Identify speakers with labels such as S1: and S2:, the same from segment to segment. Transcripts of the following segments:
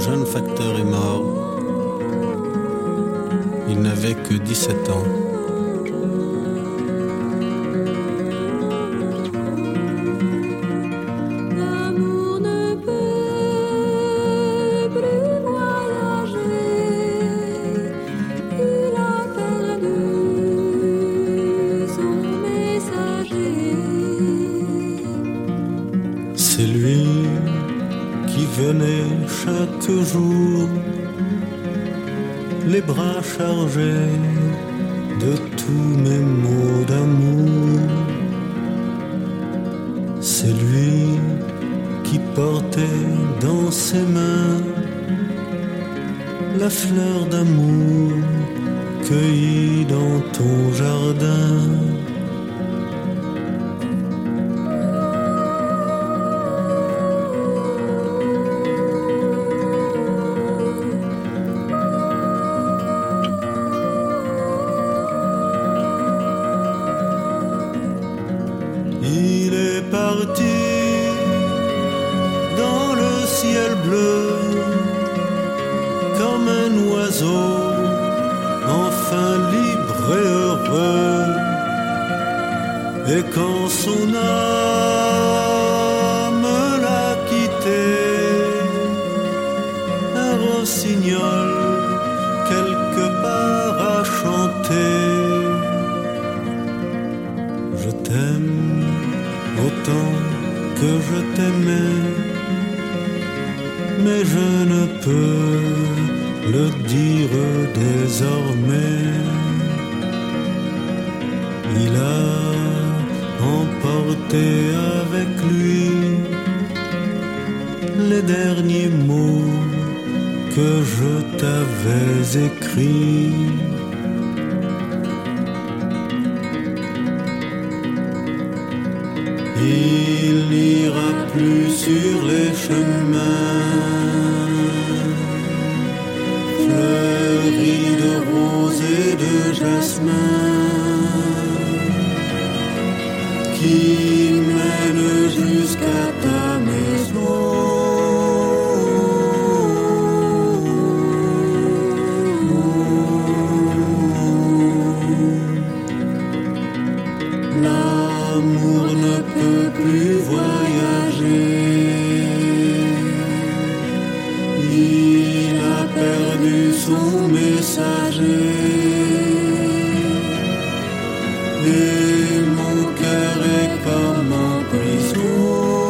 S1: jeune facteur est mort. Il n'avait que 17 ans.
S2: L'amour ne peut plus voyager. Il a perdu son messager.
S1: C'est lui qui venait chaque jour, les bras chargés de tous mes mots d'amour. C'est lui qui portait dans ses mains la fleur d'amour cueillie dans ton jardin. Il est parti dans le ciel bleu comme un oiseau, enfin libre et heureux. Et quand son âme l'a quitté, un rossignol quelque part a chanté. Je t'aime autant que je t'aimais, mais je ne peux le dire désormais. Il a emporté avec lui les derniers mots que je t'avais écrits. Il n'ira plus sur les chemins fleuris de roses et de jasmin qui mènent jusqu'à ta maison. L'amour ne peut plus voyager. Il a perdu son messager. Et mon cœur est comme en prison.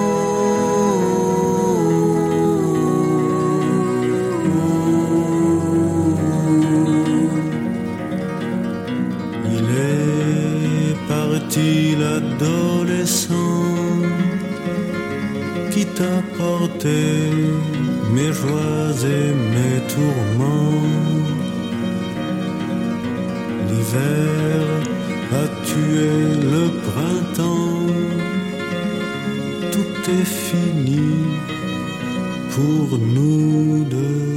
S1: Il est parti l'adolescent qui t'a porté mes joies et mes tourments. L'hiver a tué le printemps. Tout est fini pour nous deux.